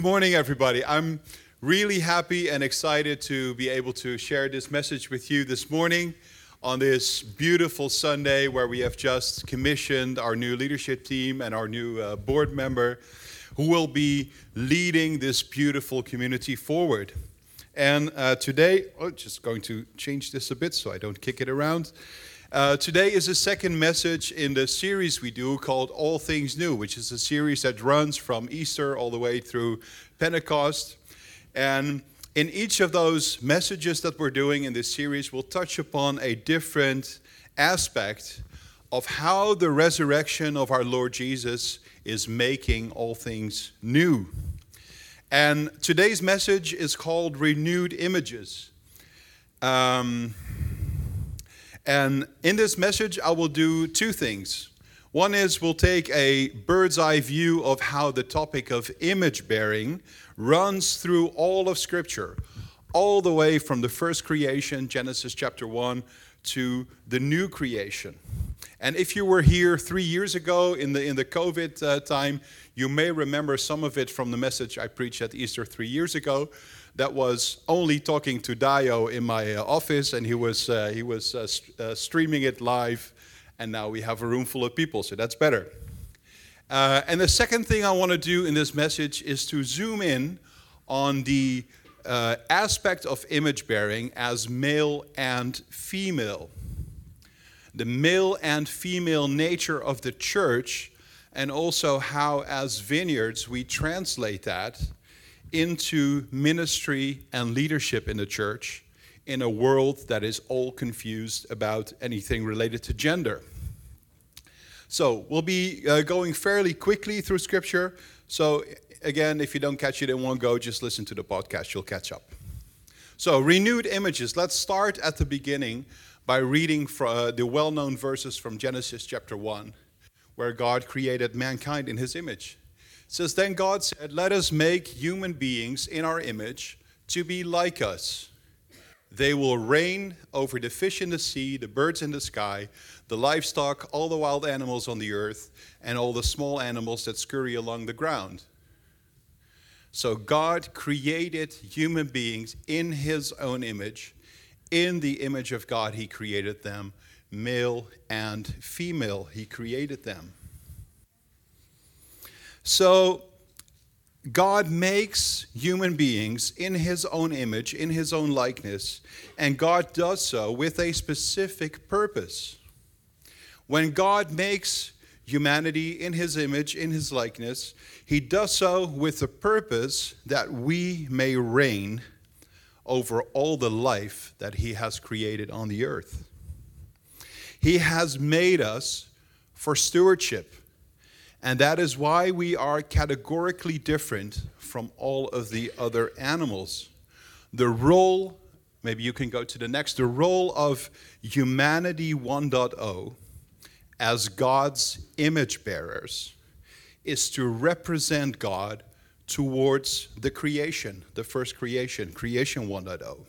Good morning, everybody. I'm really happy and excited to be able to share this message with you this morning on this beautiful Sunday where we have just commissioned our new leadership team and our new board member who will be leading this beautiful community forward. And today, just going to change this a bit so I don't kick it around. Today is the second message in the series we do called All Things New, which is a series that runs from Easter all the way through Pentecost. And in each of those messages that we're doing in this series, we'll touch upon a different aspect of how the resurrection of our Lord Jesus is making all things new. And today's message is called Renewed Images. And in this message, I will do two things. One is we'll take a bird's eye view of how the topic of image bearing runs through all of Scripture, all the way from the first creation, Genesis chapter 1, to the new creation. And if you were here 3 years ago in the COVID time, you may remember some of it from the message I preached at Easter 3 years ago. That was only talking to Dio in my office, and he was streaming it live, and now we have a room full of people, so that's better. And the second thing I want to do in this message is to zoom in on the aspect of image bearing as male and female. The male and female nature of the church, and also how as vineyards we translate that into ministry and leadership in the church in a world that is all confused about anything related to gender. So we'll be going fairly quickly through Scripture. So again, if you don't catch it in one go, just listen to the podcast, you'll catch up. So renewed images. Let's start at the beginning by reading the well-known verses from Genesis chapter 1, where God created mankind in his image. It says, "Then God said, 'Let us make human beings in our image to be like us. They will reign over the fish in the sea, the birds in the sky, the livestock, all the wild animals on the earth, and all the small animals that scurry along the ground.'" So God created human beings in his own image. In the image of God, he created them. Male and female, he created them. So God makes human beings in his own image, in his own likeness, and God does so with a specific purpose. When God makes humanity in his image, in his likeness, he does so with the purpose that we may reign over all the life that he has created on the earth. He has made us for stewardship. And that is why we are categorically different from all of the other animals. The role, maybe you can go to the next, the role of humanity 1.0 as God's image bearers is to represent God towards the creation, the first creation, creation 1.0.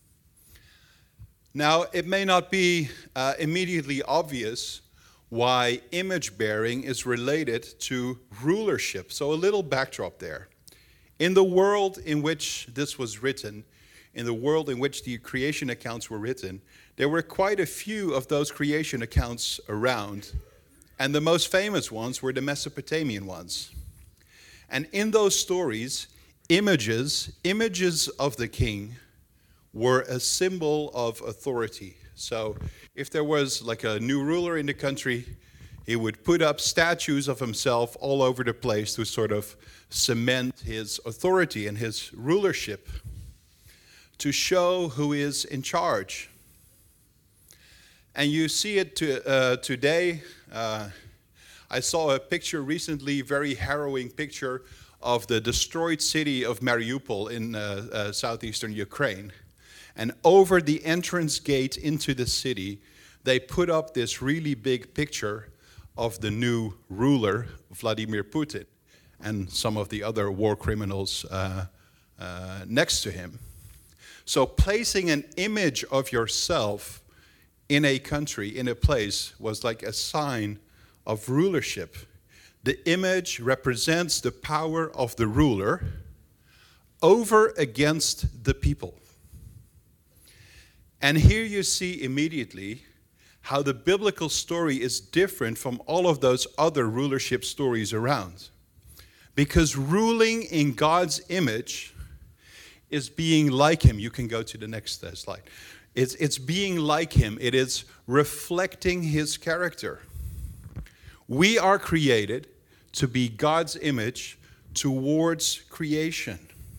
Now, it may not be immediately obvious why image bearing is related to rulership. So a little backdrop there. In the world in which this was written, in the world in which the creation accounts were written, there were quite a few of those creation accounts around, and the most famous ones were the Mesopotamian ones. And in those stories, images of the king were a symbol of authority. So if there was like a new ruler in the country, he would put up statues of himself all over the place to sort of cement his authority and his rulership, to show who is in charge. And you see it today. I saw a picture recently, very harrowing picture of the destroyed city of Mariupol in southeastern Ukraine. And over the entrance gate into the city, they put up this really big picture of the new ruler, Vladimir Putin, and some of the other war criminals next to him. So placing an image of yourself in a country, in a place, was like a sign of rulership. The image represents the power of the ruler, over against the people. And here you see immediately how the biblical story is different from all of those other rulership stories around. Because ruling in God's image is being like him. You can go to the next slide. It's being like him. It is reflecting his character. We are created to be God's image towards creation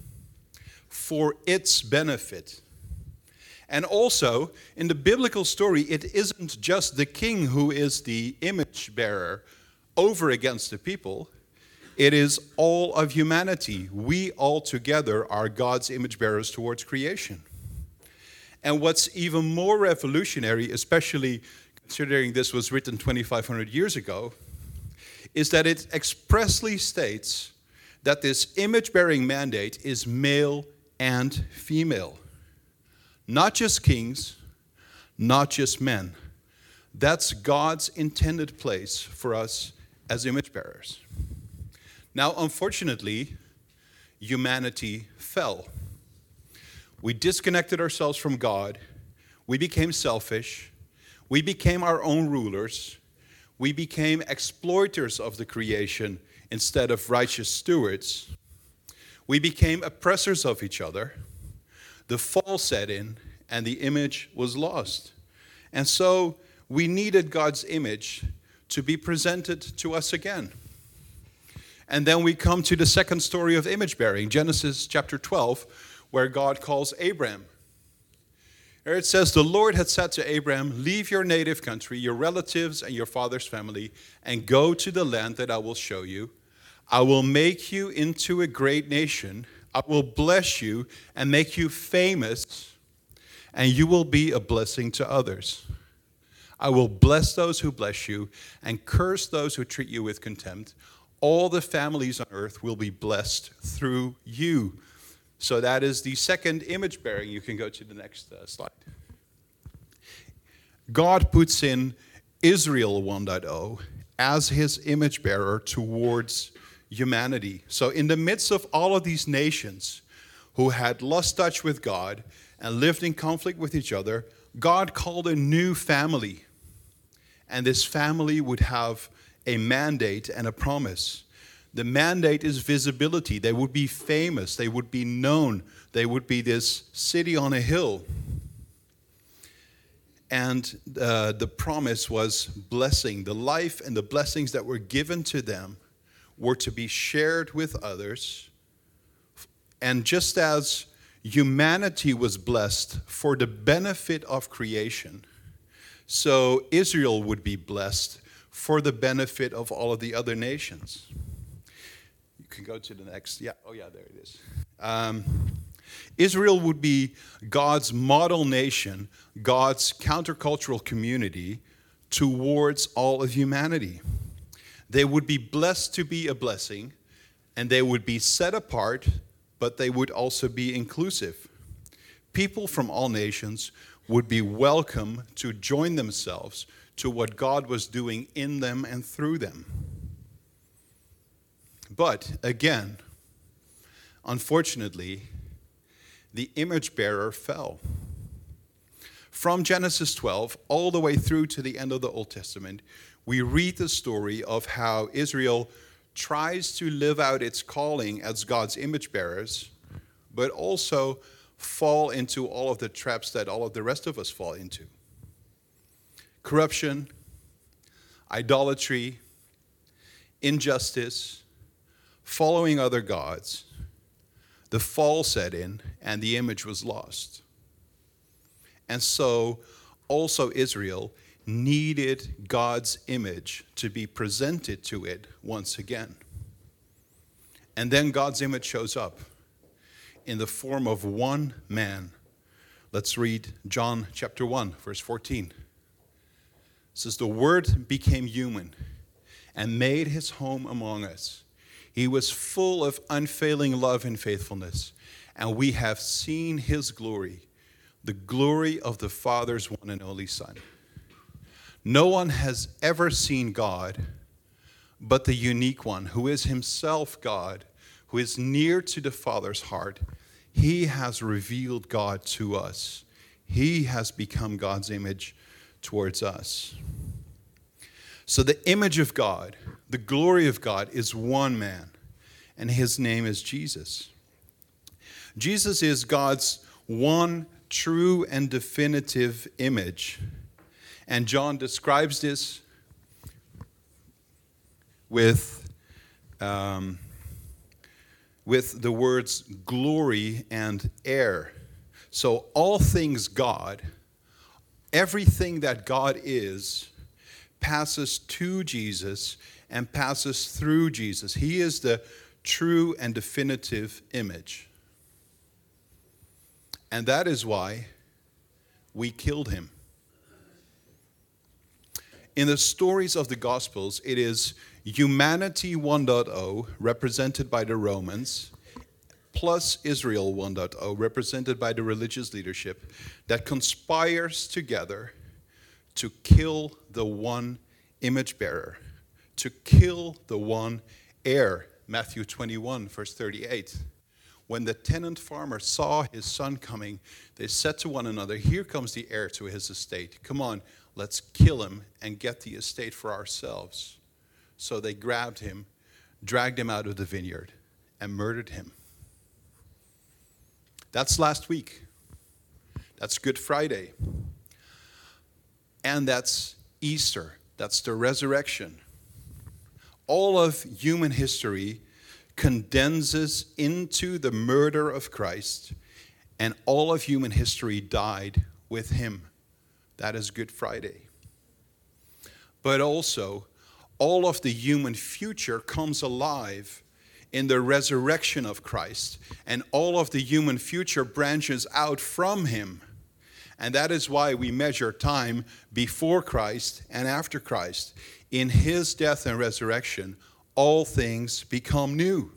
for its benefit. And also, in the biblical story, it isn't just the king who is the image bearer over against the people. It is all of humanity. We all together are God's image bearers towards creation. And what's even more revolutionary, especially considering this was written 2,500 years ago, is that it expressly states that this image-bearing mandate is male and female. Not just kings, not just men. That's God's intended place for us as image bearers. Now, unfortunately, humanity fell. We disconnected ourselves from God. We became selfish. We became our own rulers. We became exploiters of the creation instead of righteous stewards. We became oppressors of each other. The fall set in, and the image was lost. And so we needed God's image to be presented to us again. And then we come to the second story of image bearing, Genesis chapter 12, where God calls Abram. There it says, the Lord had said to Abram, leave your native country, your relatives and your father's family, and go to the land that I will show you. I will make you into a great nation. I will bless you and make you famous, and you will be a blessing to others. I will bless those who bless you and curse those who treat you with contempt. All the families on earth will be blessed through you. So that is the second image bearing. You can go to the next slide. God puts in Israel 1.0 as his image bearer towards humanity. So in the midst of all of these nations who had lost touch with God and lived in conflict with each other, God called a new family. And this family would have a mandate and a promise. The mandate is visibility. They would be famous. They would be known. They would be this city on a hill. And the promise was blessing. The life and the blessings that were given to them were to be shared with others. And just as humanity was blessed for the benefit of creation, so Israel would be blessed for the benefit of all of the other nations. You can go to the next. Yeah, oh yeah, there it is. Israel would be God's model nation, God's countercultural community towards all of humanity. They would be blessed to be a blessing, and they would be set apart, but they would also be inclusive. People from all nations would be welcome to join themselves to what God was doing in them and through them. But again, unfortunately, the image bearer fell. From Genesis 12 all the way through to the end of the Old Testament, we read the story of how Israel tries to live out its calling as God's image bearers, but also fall into all of the traps that all of the rest of us fall into. Corruption, idolatry, injustice, following other gods. The fall set in and the image was lost. And so also Israel needed God's image to be presented to it once again. And then God's image shows up in the form of one man. Let's read John chapter 1, verse 14. It says, the Word became human and made his home among us. He was full of unfailing love and faithfulness, and we have seen his glory, the glory of the Father's one and only Son. No one has ever seen God but the unique one, who is himself God, who is near to the Father's heart, he has revealed God to us. He has become God's image towards us. So the image of God, the glory of God, is one man, and his name is Jesus. Jesus is God's one true and definitive image. And John describes this with the words glory and air. So all things God, everything that God is, passes to Jesus and passes through Jesus. He is the true and definitive image. And that is why we killed him. In the stories of the Gospels, it is humanity 1.0, represented by the Romans, plus Israel 1.0, represented by the religious leadership, that conspires together to kill the one image bearer, to kill the one heir. Matthew 21, verse 38. When the tenant farmer saw his son coming, they said to one another, "Here comes the heir to his estate. Come on, let's kill him and get the estate for ourselves." So they grabbed him, dragged him out of the vineyard, and murdered him. That's last week. That's Good Friday. And that's Easter. That's the resurrection. All of human history condenses into the murder of Christ, and all of human history died with him. That is Good Friday. But also, all of the human future comes alive in the resurrection of Christ, and all of the human future branches out from him. And that is why we measure time before Christ and after Christ. In his death and resurrection, all things become new.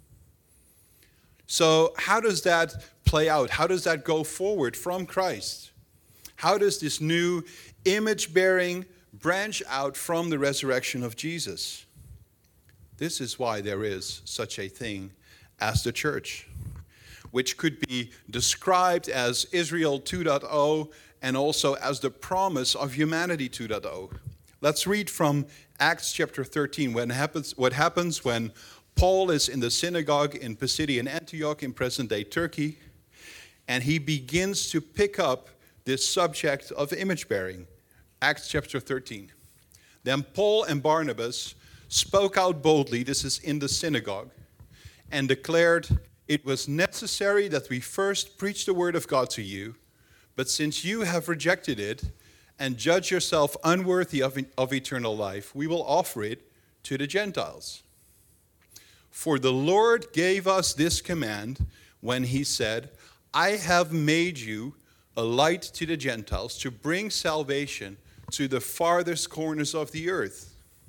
So how does that play out? How does that go forward from Christ? How does this new image-bearing branch out from the resurrection of Jesus? This is why there is such a thing as the church, which could be described as Israel 2.0 and also as the promise of humanity 2.0. Let's read from Acts chapter 13. What happens when Paul is in the synagogue in Pisidian Antioch in present-day Turkey, and he begins to pick up this subject of image-bearing. Acts chapter 13. Then Paul and Barnabas spoke out boldly, this is in the synagogue, and declared, "It was necessary that we first preach the word of God to you, but since you have rejected it and judge yourself unworthy of eternal life, we will offer it to the Gentiles. For the Lord gave us this command when he said, 'I have made you a light to the Gentiles to bring salvation to the farthest corners of the earth.'"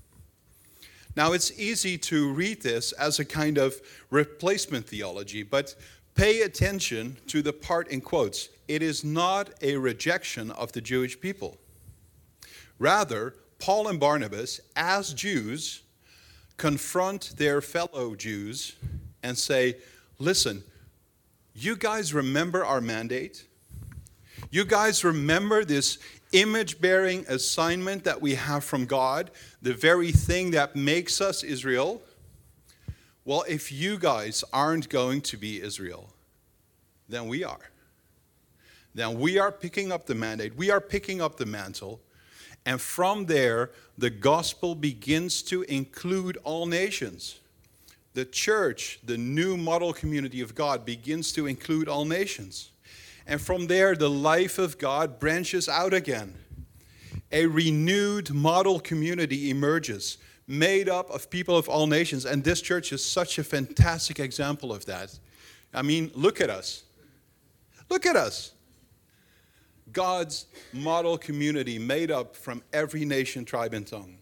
Now, it's easy to read this as a kind of replacement theology, but pay attention to the part in quotes. It is not a rejection of the Jewish people. Rather, Paul and Barnabas, as Jews, confront their fellow Jews and say, "Listen, you guys remember our mandate? You guys remember this image-bearing assignment that we have from God, the very thing that makes us Israel? Well, if you guys aren't going to be Israel, then we are. Then we are picking up the mandate. We are picking up the mantle. And from there, the gospel begins to include all nations. The church, the new model community of God, begins to include all nations. And from there, the life of God branches out again. A renewed model community emerges, made up of people of all nations. And this church is such a fantastic example of that. I mean, look at us. Look at us. God's model community made up from every nation, tribe, and tongue.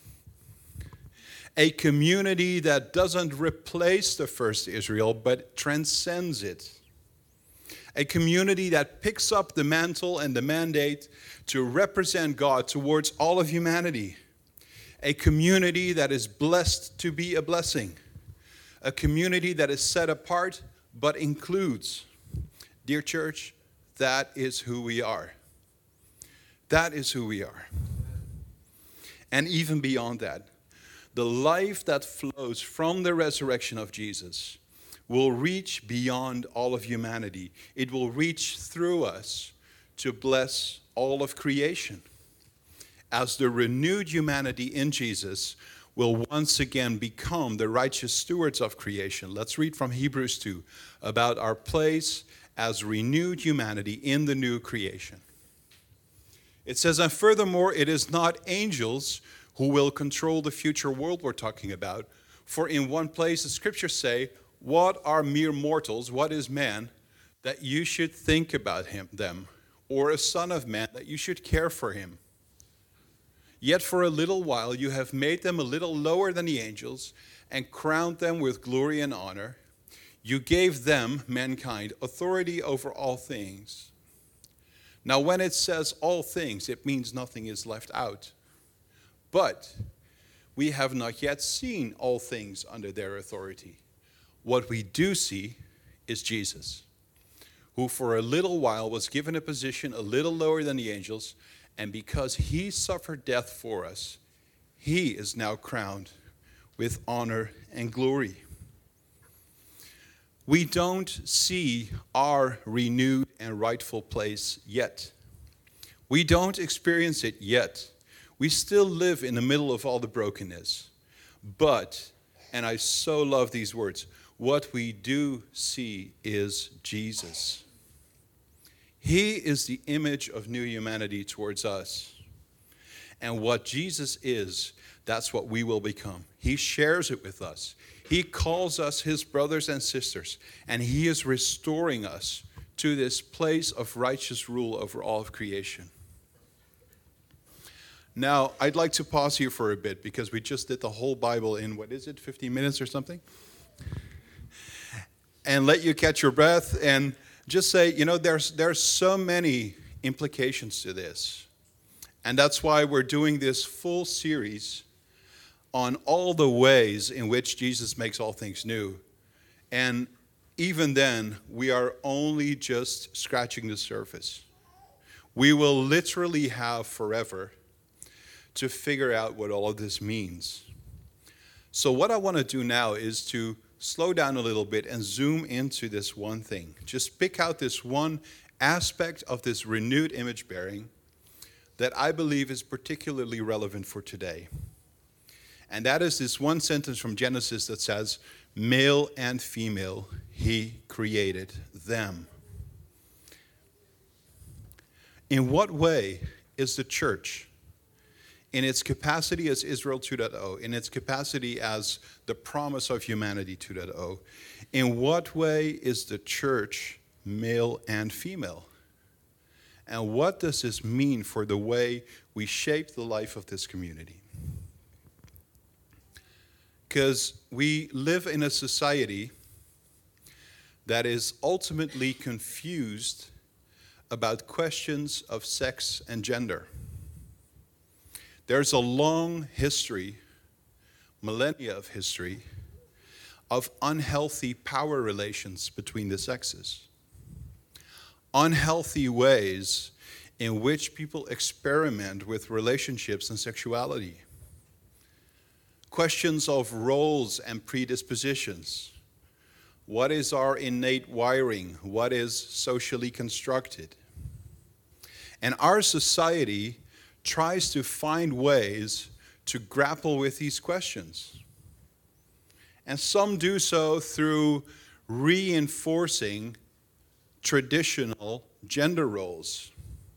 A community that doesn't replace the first Israel, but transcends it. A community that picks up the mantle and the mandate to represent God towards all of humanity. A community that is blessed to be a blessing. a community that is set apart but includes. Dear church, that is who we are. That is who we are. And even beyond that, the life that flows from the resurrection of Jesus will reach beyond all of humanity. It will reach through us to bless all of creation. As the renewed humanity in Jesus will once again become the righteous stewards of creation. Let's read from Hebrews 2 about our place as renewed humanity in the new creation. It says, and furthermore, it is not angels who will control the future world we're talking about. For in one place the scriptures say, what are mere mortals, what is man, that you should think about them, or a son of man, that you should care for him? Yet for a little while you have made them a little lower than the angels, and crowned them with glory and honor. You gave them, mankind, authority over all things. Now when it says all things, it means nothing is left out. But we have not yet seen all things under their authority. What we do see is Jesus, who for a little while was given a position a little lower than the angels, and because he suffered death for us, he is now crowned with honor and glory. We don't see our renewed and rightful place yet. We don't experience it yet. We still live in the middle of all the brokenness. But, and I so love these words, what we do see is Jesus. He is the image of new humanity towards us. And what Jesus is, that's what we will become. He shares it with us. He calls us his brothers and sisters, and he is restoring us to this place of righteous rule over all of creation. Now, I'd like to pause here for a bit because we just did the whole Bible in, 15 minutes or something? And let you catch your breath and just say, there's so many implications to this. And that's why we're doing this full series on all the ways in which Jesus makes all things new. And even then, we are only just scratching the surface. We will literally have forever to figure out what all of this means. So what I want to do now is to slow down a little bit and zoom into this one thing. Just pick out this one aspect of this renewed image bearing that I believe is particularly relevant for today. And that is this one sentence from Genesis that says, male and female, he created them. In what way is the church, in its capacity as Israel 2.0, in its capacity as the promise of humanity 2.0, in what way is the church male and female? And what does this mean for the way we shape the life of this community? Because we live in a society that is ultimately confused about questions of sex and gender. There's a long history, millennia of history, of unhealthy power relations between the sexes. Unhealthy ways in which people experiment with relationships and sexuality. Questions of roles and predispositions. What is our innate wiring? What is socially constructed? And our society tries to find ways to grapple with these questions. And some do so through reinforcing traditional gender roles.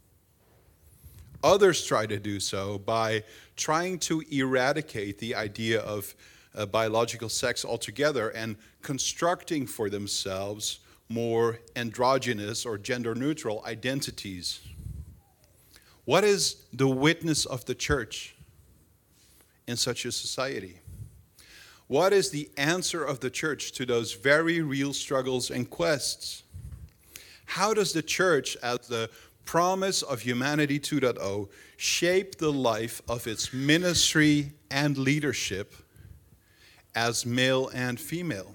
Others try to do so by trying to eradicate the idea of biological sex altogether and constructing for themselves more androgynous or gender-neutral identities. What is the witness of the church in such a society? What is the answer of the church to those very real struggles and quests? How does the church, as the promise of humanity 2.0, shape the life of its ministry and leadership as male and female.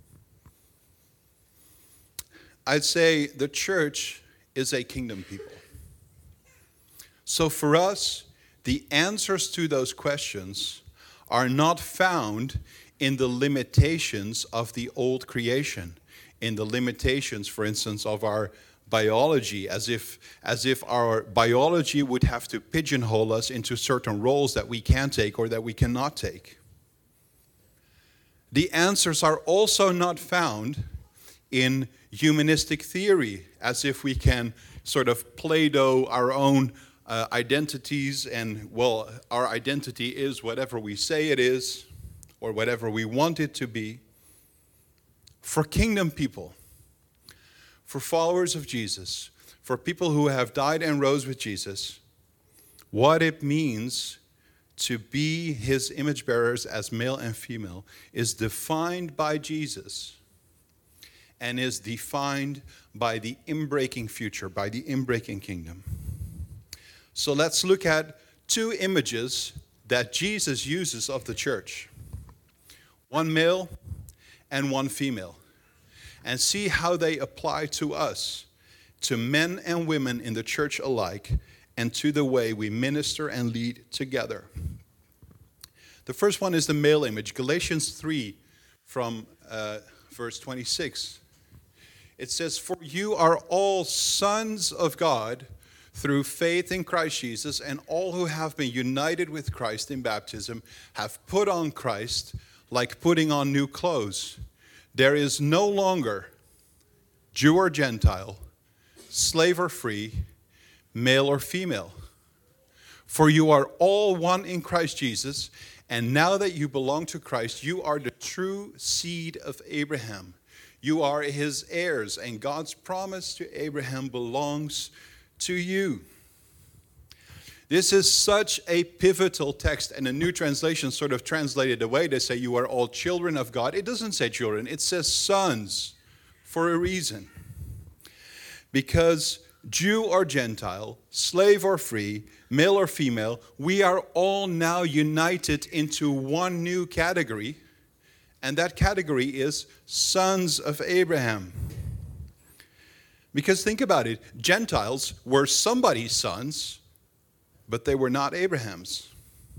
I'd say the church is a kingdom people. So for us, the answers to those questions are not found in the limitations of the old creation, in the limitations, for instance, of our biology, as if our biology would have to pigeonhole us into certain roles that we can take or that we cannot take. The answers are also not found in humanistic theory, as if we can sort of Play-Doh our own identities, and, well, our identity is whatever we say it is, or whatever we want it to be. For kingdom people, for followers of Jesus, for people who have died and rose with Jesus, what it means to be his image bearers as male and female is defined by Jesus and is defined by the inbreaking future, by the inbreaking kingdom. So let's look at two images that Jesus uses of the church. One male and one female. And see how they apply to us, to men and women in the church alike, and to the way we minister and lead together. The first one is the male image, Galatians 3 from verse 26. It says, "For you are all sons of God through faith in Christ Jesus, and all who have been united with Christ in baptism have put on Christ like putting on new clothes. There is no longer Jew or Gentile, slave or free, male or female. For you are all one in Christ Jesus, and now that you belong to Christ, you are the true seed of Abraham. You are his heirs, and God's promise to Abraham belongs to you." This is such a pivotal text, and a new translation sort of translated away. They say you are all children of God. It doesn't say children, it says sons, for a reason. Because Jew or Gentile, slave or free, male or female, we are all now united into one new category, and that category is sons of Abraham. Because think about it, Gentiles were somebody's sons, but they were not Abraham's.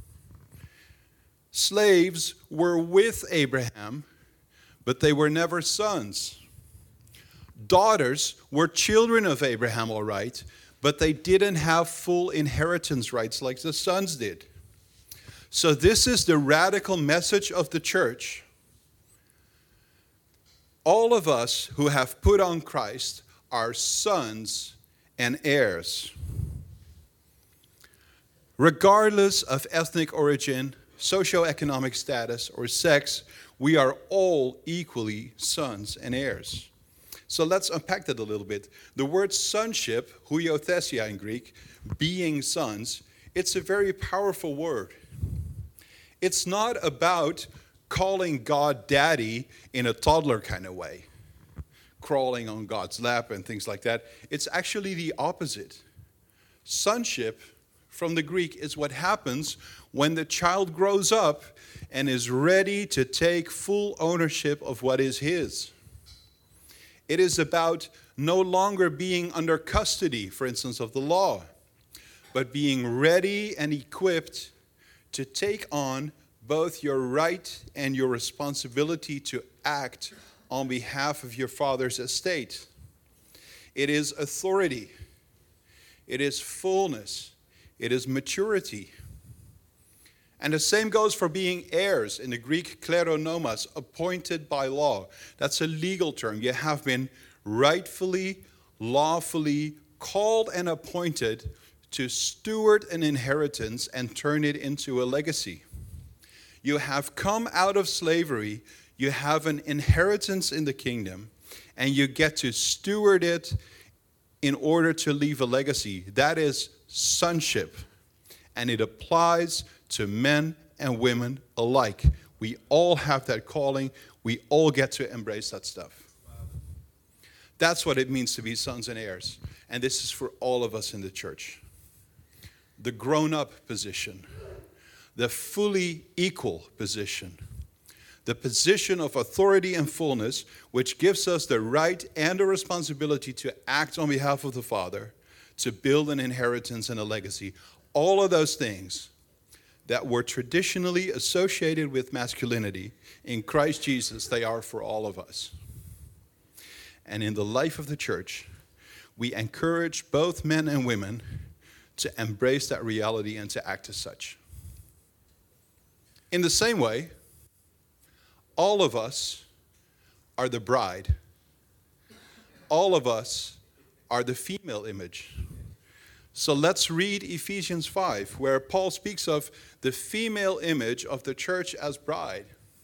Slaves were with Abraham, but they were never sons. Daughters were children of Abraham, all right, but they didn't have full inheritance rights like the sons did. So this is the radical message of the church. All of us who have put on Christ are sons and heirs. Regardless of ethnic origin, socioeconomic status, or sex, we are all equally sons and heirs. So let's unpack that a little bit. The word sonship, huiothesia in Greek, being sons, it's a very powerful word. It's not about calling God daddy in a toddler kind of way, crawling on God's lap and things like that. It's actually the opposite. Sonship, from the Greek, is what happens when the child grows up and is ready to take full ownership of what is his. It is about no longer being under custody, for instance, of the law, but being ready and equipped to take on both your right and your responsibility to act on behalf of your father's estate. It is authority. It is fullness. It is maturity. And the same goes for being heirs. In the Greek, kleronomos, appointed by law. That's a legal term. You have been rightfully, lawfully called and appointed to steward an inheritance and turn it into a legacy. You have come out of slavery. You have an inheritance in the kingdom, and you get to steward it in order to leave a legacy. That is sonship, and it applies to men and women alike. We all have that calling. We all get to embrace that stuff. That's what it means to be sons and heirs, and this is for all of us in the church. The grown-up position, the fully equal position, the position of authority and fullness, which gives us the right and the responsibility to act on behalf of the Father, to build an inheritance and a legacy. All of those things that were traditionally associated with masculinity, in Christ Jesus, they are for all of us. And in the life of the church, we encourage both men and women to embrace that reality and to act as such. In the same way, all of us are the bride. All of us are the female image. So let's read Ephesians 5, where Paul speaks of the female image of the church as bride.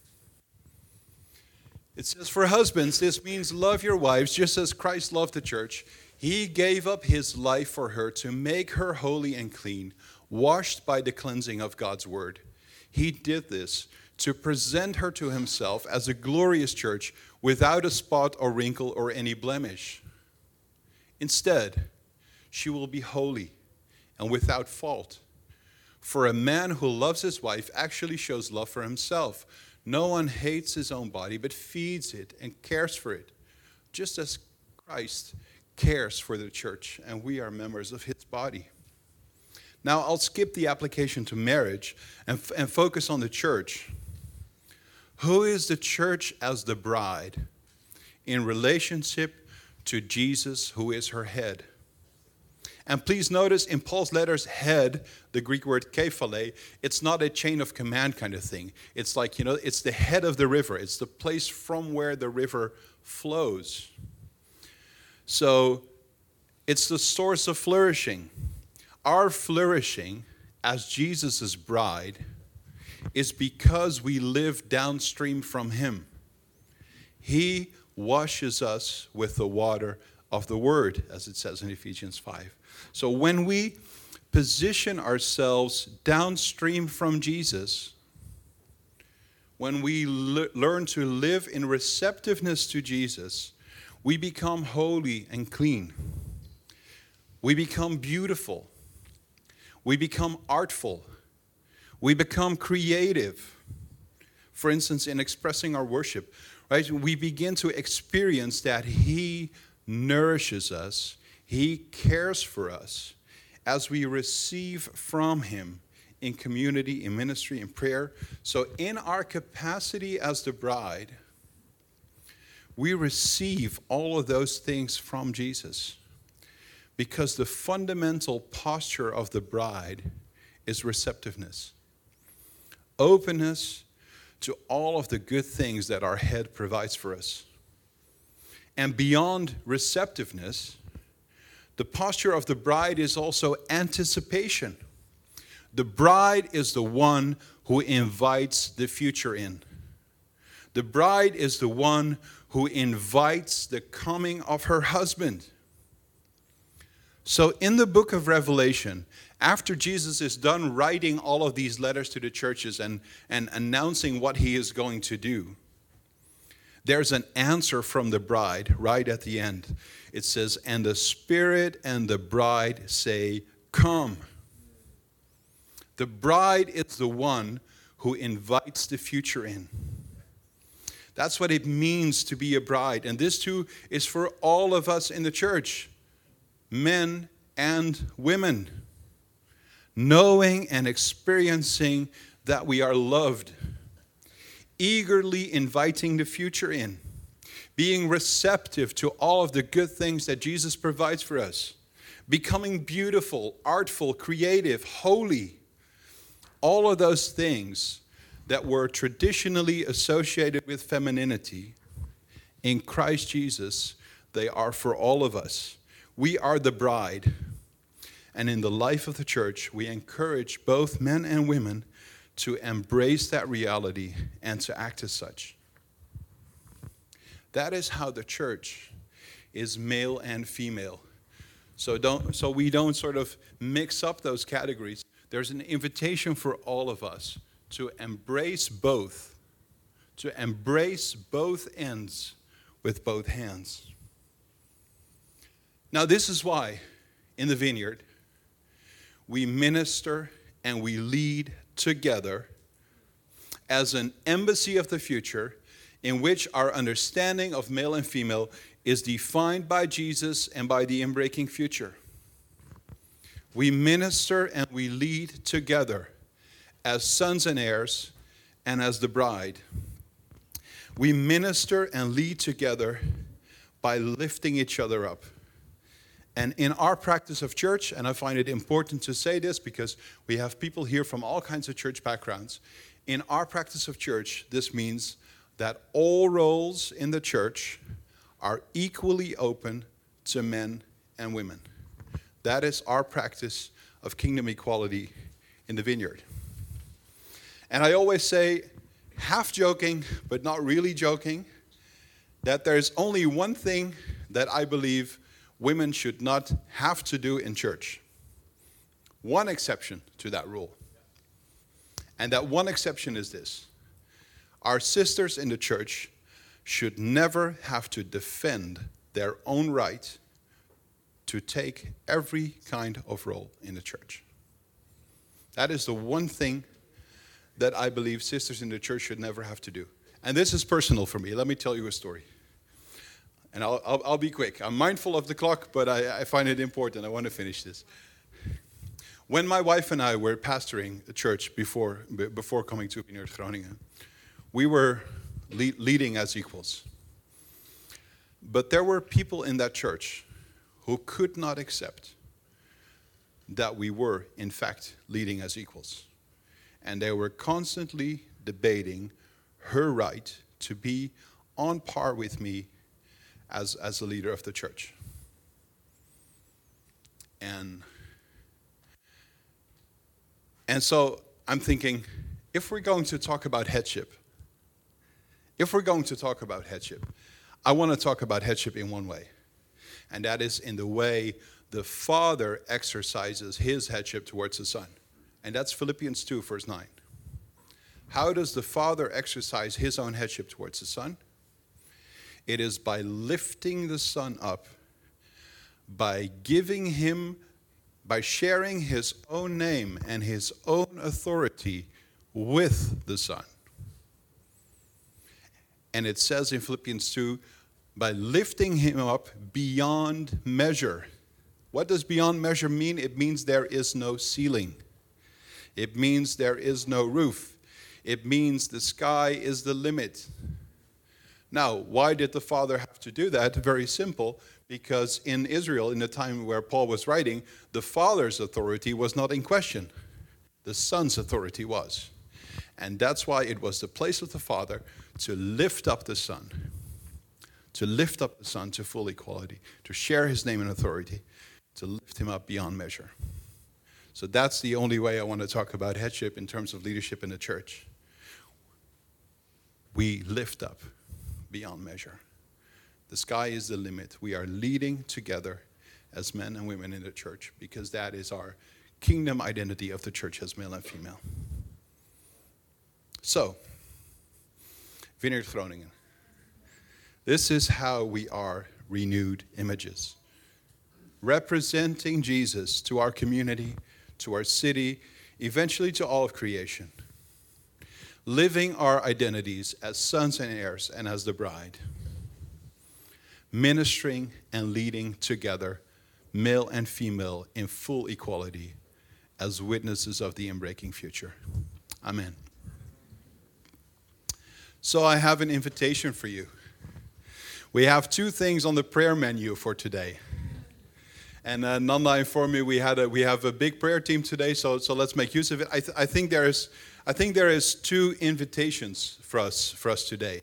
It says, "For husbands, this means love your wives just as Christ loved the church. He gave up his life for her to make her holy and clean, washed by the cleansing of God's word. He did this to present her to himself as a glorious church without a spot or wrinkle or any blemish. Instead, she will be holy and without fault. For a man who loves his wife actually shows love for himself. No one hates his own body, but feeds it and cares for it, just as Christ cares for the church, and we are members of his body." Now, I'll skip the application to marriage and focus on the church. Who is the church as the bride in relationship to Jesus, who is her head? And please notice in Paul's letters, head, the Greek word kephale, it's not a chain of command kind of thing. It's like, it's the head of the river. It's the place from where the river flows. So it's the source of flourishing. Our flourishing as Jesus' bride is because we live downstream from him. He washes us with the water of the word, as it says in Ephesians 5. So when we position ourselves downstream from Jesus, when we learn to live in receptiveness to Jesus, we become holy and clean. We become beautiful. We become artful. We become creative. For instance, in expressing our worship, right? We begin to experience that he nourishes us. He cares for us as we receive from him in community, in ministry, in prayer. So in our capacity as the bride, we receive all of those things from Jesus, because the fundamental posture of the bride is receptiveness, openness to all of the good things that our head provides for us. And beyond receptiveness, the posture of the bride is also anticipation. The bride is the one who invites the future in. The bride is the one who invites the coming of her husband. So in the book of Revelation, after Jesus is done writing all of these letters to the churches and announcing what he is going to do, there's an answer from the bride right at the end. It says, "And the Spirit and the bride say, 'Come.'" The bride is the one who invites the future in. That's what it means to be a bride. And this too is for all of us in the church, men and women, knowing and experiencing that we are loved, eagerly inviting the future in, being receptive to all of the good things that Jesus provides for us, becoming beautiful, artful, creative, holy, all of those things that were traditionally associated with femininity. In Christ Jesus, they are for all of us. We are the bride. And in the life of the church, we encourage both men and women to embrace that reality and to act as such. That is how the church is male and female. So we don't sort of mix up those categories. There's an invitation for all of us to embrace both ends with both hands. Now, this is why in the Vineyard we minister and we lead together as an embassy of the future in which our understanding of male and female is defined by Jesus and by the inbreaking future. We minister and we lead together as sons and heirs and as the bride. We minister and lead together by lifting each other up. And in our practice of church, and I find it important to say this because we have people here from all kinds of church backgrounds. In our practice of church, this means that all roles in the church are equally open to men and women. That is our practice of kingdom equality in the Vineyard. And I always say, half joking, but not really joking, that there's only one thing that I believe women should not have to do in church. One exception to that rule. And that one exception is this. Our sisters in the church should never have to defend their own right to take every kind of role in the church. That is the one thing that I believe sisters in the church should never have to do. And this is personal for me. Let me tell you a story. And I'll be quick. I'm mindful of the clock, but I find it important. I want to finish this. When my wife and I were pastoring a church before coming to Vineyard Groningen, we were leading as equals. But there were people in that church who could not accept that we were, in fact, leading as equals. And they were constantly debating her right to be on par with me as a leader of the church. And so I'm thinking, if we're going to talk about headship, I want to talk about headship in one way. And that is in the way the Father exercises his headship towards the Son. And that's Philippians 2, verse 9. How does the Father exercise his own headship towards the Son? It is by lifting the Son up, by sharing his own name and his own authority with the Son. And it says in Philippians 2, by lifting him up beyond measure. What does beyond measure mean? It means there is no ceiling. It means there is no roof. It means the sky is the limit. Now, why did the Father have to do that? Very simple, because in Israel, in the time where Paul was writing, the Father's authority was not in question. The Son's authority was. And that's why it was the place of the Father to lift up the Son. To lift up the Son to full equality. To share his name and authority. To lift him up beyond measure. So that's the only way I want to talk about headship in terms of leadership in the church. We lift up beyond measure. The sky is the limit. We are leading together as men and women in the church because that is our kingdom identity of the church as male and female. So, Vineyard Groningen. This is how we are renewed images. Representing Jesus to our community, to our city, eventually to all of creation. Living our identities as sons and heirs and as the bride. Ministering and leading together, male and female, in full equality as witnesses of the inbreaking future. Amen. So I have an invitation for you. We have two things on the prayer menu for today. And Nanda informed me we have a big prayer team today, so let's make use of it. I think there is two invitations for us today.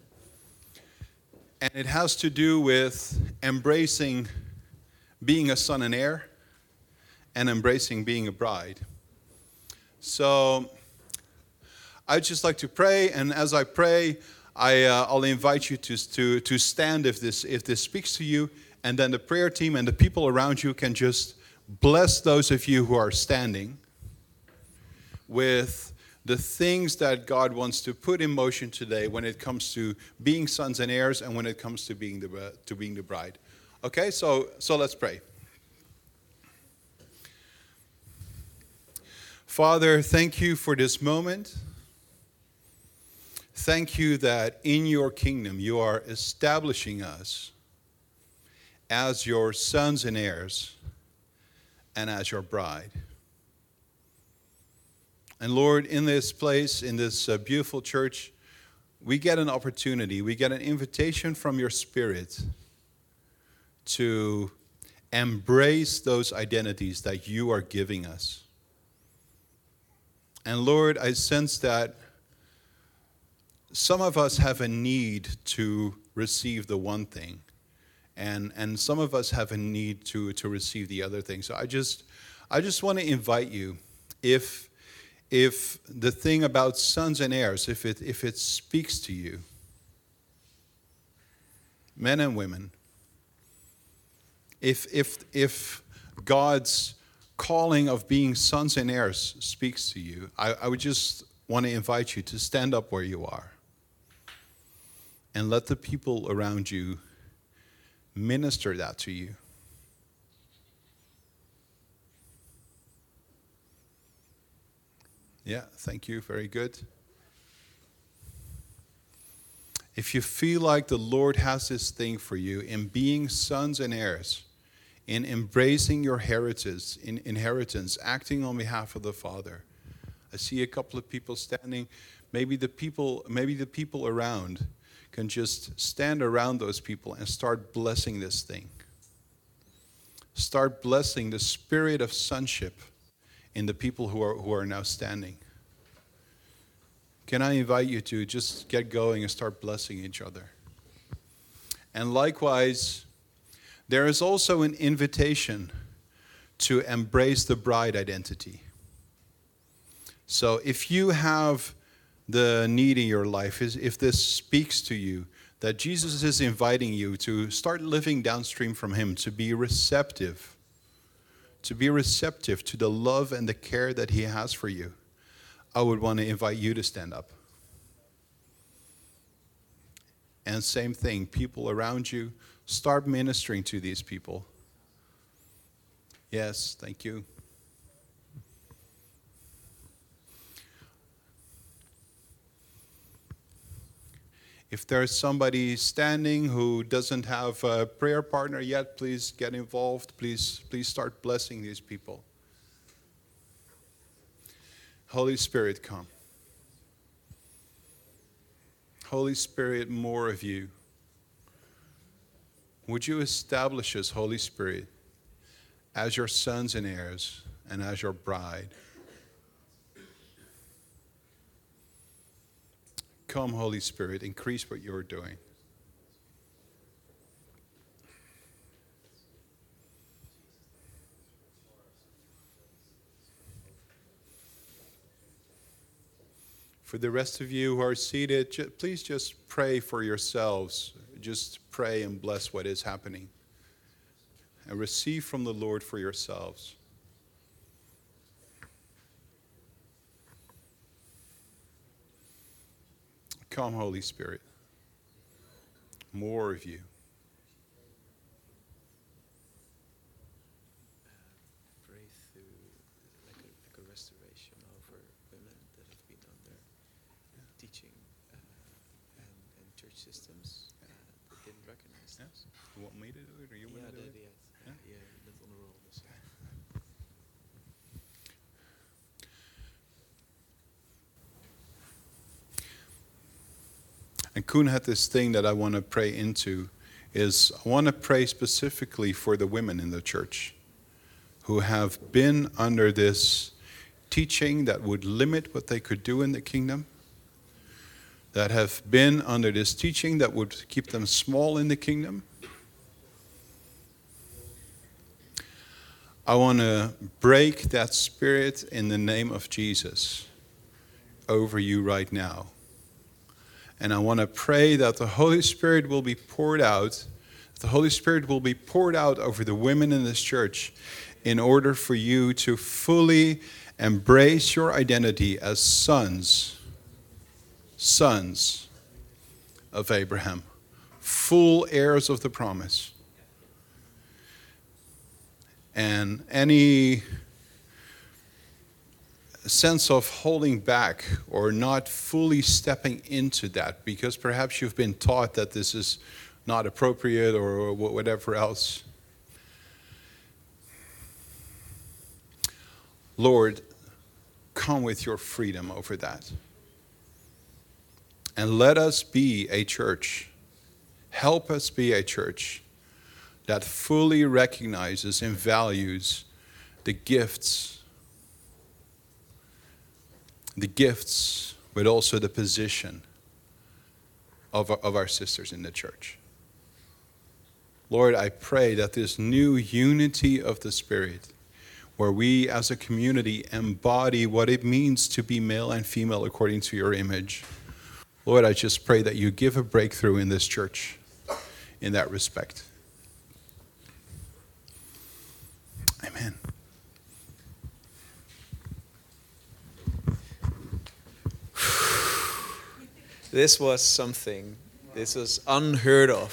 And it has to do with embracing being a son and heir and embracing being a bride. So I'd just like to pray, and as I pray, I'll invite you to stand if this speaks to you, and then the prayer team and the people around you can just bless those of you who are standing with the things that God wants to put in motion today when it comes to being sons and heirs and when it comes to being the bride. Okay, so let's pray. Father, thank you for this moment. Thank you that in your kingdom you are establishing us as your sons and heirs and as your bride. And Lord, in this place, in this beautiful church, we get an opportunity, we get an invitation from your Spirit to embrace those identities that you are giving us. And Lord, I sense that some of us have a need to receive the one thing, and some of us have a need to receive the other thing. So I just want to invite you, if the thing about sons and heirs, if it speaks to you, men and women, if God's calling of being sons and heirs speaks to you, I would just want to invite you to stand up where you are and let the people around you minister that to you. Yeah, thank you. Very good. If you feel like the Lord has this thing for you in being sons and heirs, in embracing your inheritance, acting on behalf of the Father. I see a couple of people standing. Maybe the people around can just stand around those people and start blessing this thing. Start blessing the spirit of sonship in the people who are now standing. Can I invite you to just get going and start blessing each other? And likewise, there is also an invitation to embrace the bride identity. So if you have the need in your life, if this speaks to you, that Jesus is inviting you to start living downstream from him, to be receptive to the love and the care that he has for you, I would want to invite you to stand up. And same thing, people around you, start ministering to these people. Yes, thank you. If there's somebody standing who doesn't have a prayer partner yet, please get involved. Please start blessing these people. Holy Spirit, come. Holy Spirit, more of you. Would you establish us, Holy Spirit, as your sons and heirs and as your bride? Come, Holy Spirit, increase what you're doing. For the rest of you who are seated, please just pray for yourselves. Just pray and bless what is happening. And receive from the Lord for yourselves. Come, Holy Spirit. More of you. Pray through like a restoration over women that have been under teaching and church systems that didn't recognize this. You want me to do it, or you want to do it? Yeah, that's on the roll. So. And Koen had this thing that I want to pray into, is I want to pray specifically for the women in the church who have been under this teaching that would limit what they could do in the kingdom, that have been under this teaching that would keep them small in the kingdom. I want to break that spirit in the name of Jesus over you right now. And I want to pray that the Holy Spirit will be poured out. The Holy Spirit will be poured out over the women in this church in order for you to fully embrace your identity as sons of Abraham, full heirs of the promise. And any sense of holding back or not fully stepping into that because perhaps you've been taught that this is not appropriate or whatever else. Lord, come with your freedom over that. And let us be a church. Help us be a church that fully recognizes and values the gifts, but also the position of our sisters in the church. Lord, I pray that this new unity of the Spirit, where we as a community embody what it means to be male and female according to your image. Lord, I just pray that you give a breakthrough in this church in that respect. Amen. This was something. This was unheard of.